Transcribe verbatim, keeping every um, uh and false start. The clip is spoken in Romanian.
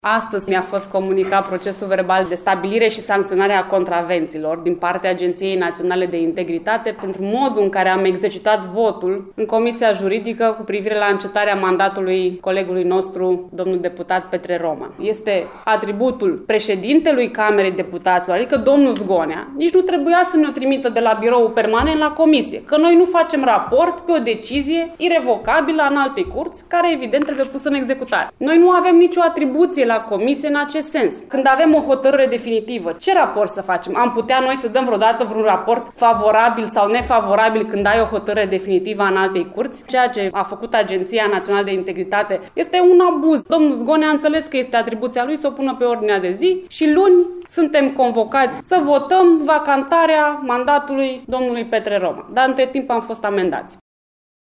Astăzi mi-a fost comunicat procesul verbal de stabilire și sancționare a contravențiilor din partea Agenției Naționale de Integritate pentru modul în care am exercitat votul în Comisia Juridică cu privire la încetarea mandatului colegului nostru, domnul deputat Petre Roman. Este atributul președintelui Camerei Deputaților, adică domnul Zgonea. Nici nu trebuia să ne-o trimită de la birou permanent la comisie, că noi nu facem raport pe o decizie irevocabilă în alte curți, care evident trebuie pusă în executare. Noi nu avem nicio atribuție la comisie în acest sens. Când avem o hotărâre definitivă, ce raport să facem? Am putea noi să dăm vreodată vreun raport favorabil sau nefavorabil când ai o hotărâre definitivă în altei curți? Ceea ce a făcut Agenția Națională de Integritate este un abuz. Domnul Zgonea a înțeles că este atribuția lui să o pună pe ordinea de zi și luni suntem convocați să votăm vacantarea mandatului domnului Petre Roman. Dar între timp am fost amendați.